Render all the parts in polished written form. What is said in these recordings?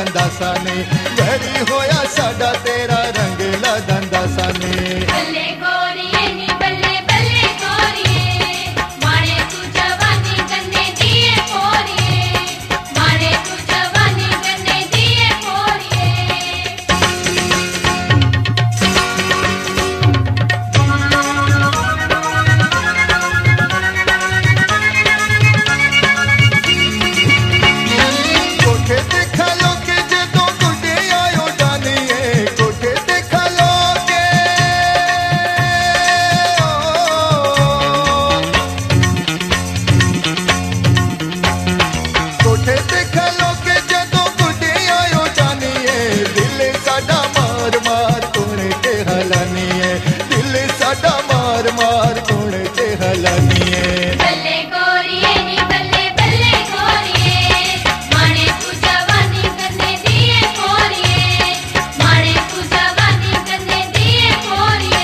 दंदा साने vary होया साडा तेरा रंग ला दंदा साने बल्ले गोरिये नी बल्ले बल्ले गोरिये मारे तू जवानी गन्ने दिए पोरिये मारे तू जवानी गन्ने दिए पोरिये कोठे ते खलो के जदों गुड्डे आयो डानिए कोठे ते खलो के कोठे ते खलो के जदों गुड्डे आयो डानिए दिल साडा मार मार कोने ते हलानिए दिल साडा मार मार कोने ते हलानिए बल्ले गोरिये नी बल्ले बल्ले गोरिये मारे तू जवानी गन्ने दिए पोरिये मारे तू जवानी गन्ने दिए पोरिये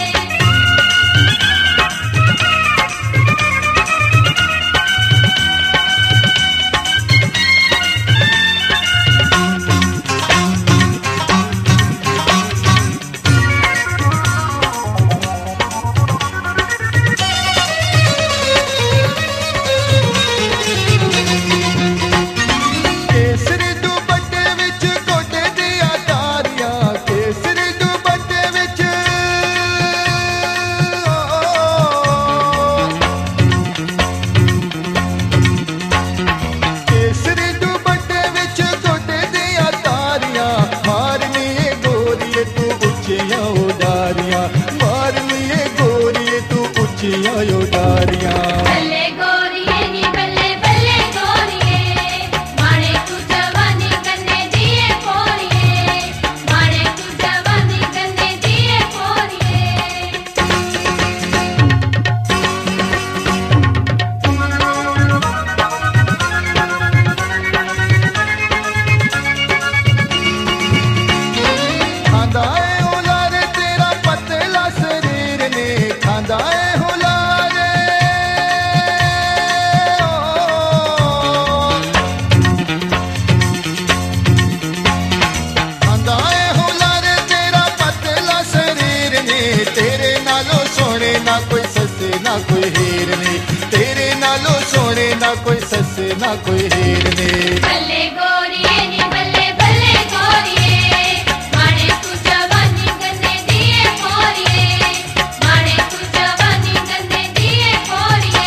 केसरी दुपट्टे विच गोडे दिया तारियां केसरी दुपट्टे विच केसरी दुपट्टे विच गोडे दिया तारियां मारनी ए गोरिए तू उच्चियां उडारियां मारनी ए गोरिए तू उच्चियां उडारियां बल्ले गोरिये नी बल्ले बल्ले गोरिये मारे तू जवानी गन्ने दिए पोरिये मारे तू जवानी गन्ने दिए पोरिये खांदा है हुलारे तेरा पतला शरीर ने खांदा है हुलारे खांदा है हुलारे तेरा पतला शरीर ने तेरे नालों सोने ना कोई सस्से ना कोई हीर ने तेरे नालों सोने ना कोई सस्से ना कोई हीर ने बल्ले गोरिये नी बल्ले बल्ले गोरिये मारे तू जवानी गन्ने दिए पोरिये मारे तू जवानी गन्ने दिए पोरिये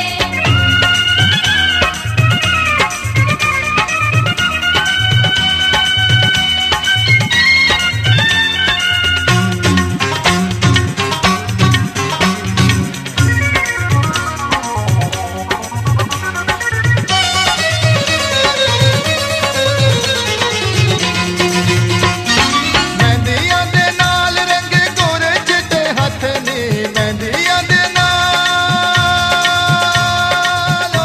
ਮਹਿੰਦੀਆਂ ਦੇ ਨਾਲ ਰੰਗੇ ਗੋਰੇ ਚਿੱਟੇ ਹੱਥ ਨੇ ਮਹਿੰਦੀਆਂ ਦੇ ਨਾਲ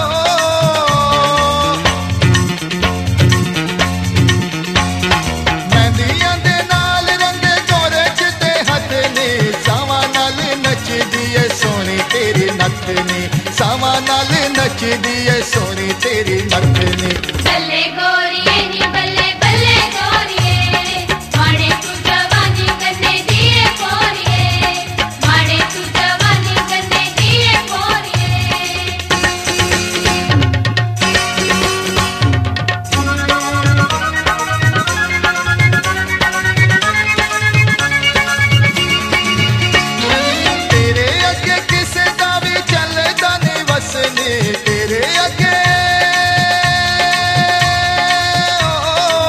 ਮਹਿੰਦੀਆਂ ਦੇ ਨਾਲ ਰੰਗੇ ਗੋਰੇ ਚਿੱਟੇ ਹੱਥ ਨੇ ਸਾਵਾਂ ਨਾਲ ਨੱਚਦੀ ਏ ਸੋਹਣੀ ਤੇਰੀ ਨੱਥ ਨੇ ਸਾਵਾਂ ਨਾਲ ਨੱਚਦੀ ਏ ਸੋਹਣੀ ਤੇਰੀ ਨੱਥ ਨੇ बल्ले गोरिये नी बल्ले बल्ले गोरिये मारे तू जवानी गन्ने दिए पोरिये मारे तू जवानी गन्ने दिए पोरिये तेरे अगे किसे दा भी चलदा नहीं वसने तेरे अगे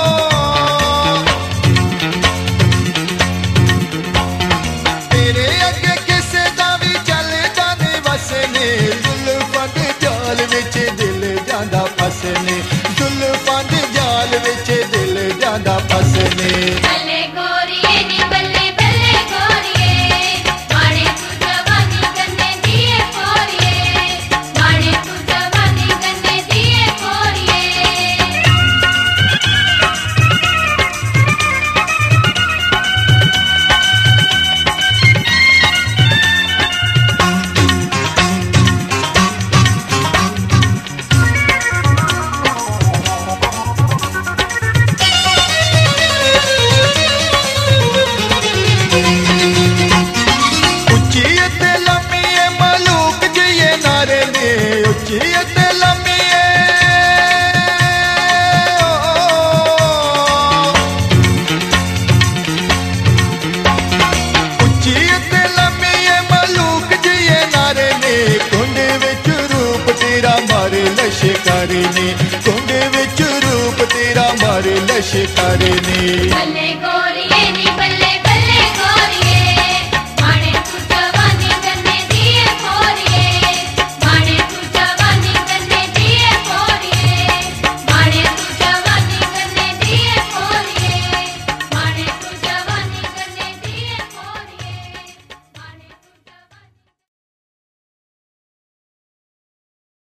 मारे लश्कर ने कुंड विच रूप तेरा मारे लश्कर ने बल्ले गोरिए